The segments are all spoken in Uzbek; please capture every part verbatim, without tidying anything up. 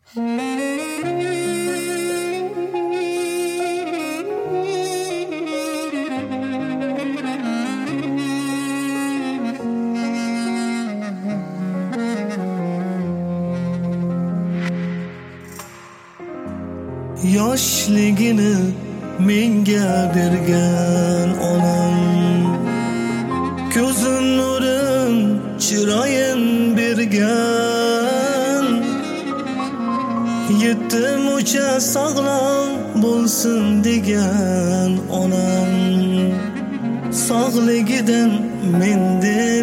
Yoshligini menga bergan onam, ko'zim nurim chiroyim bergan. Yetim ucha sog'lom bo'lsin degan onam, sog'ligidan men deb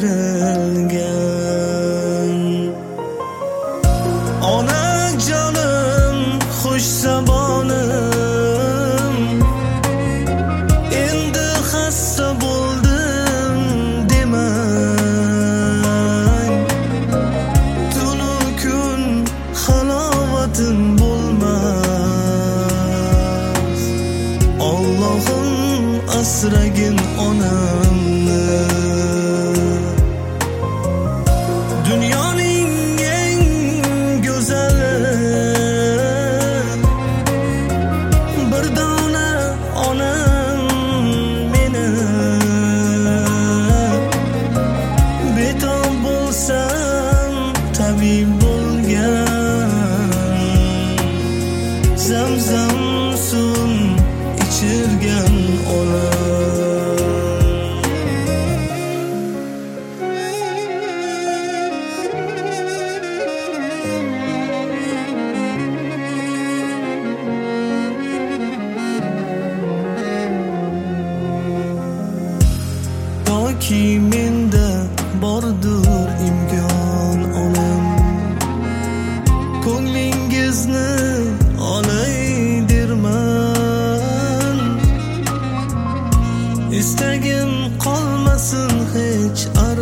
ayrilgan. Onajonim xush zabonim, endi xasta bo'ldim demang. Tunu kun halovatim bo'lmas, Allohim asragin onamni. Dunyoning eng go'zali bir dona onam meni. Betob bo'lsam tabib bo'lgan, zamzam suv ichirgan onam. Toki menda bordur imkon onam, ko'nglingizni olay derman. Istagim qolmasin hech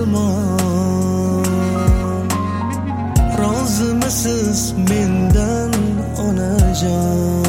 armon. Rozimisiz mendan onajon?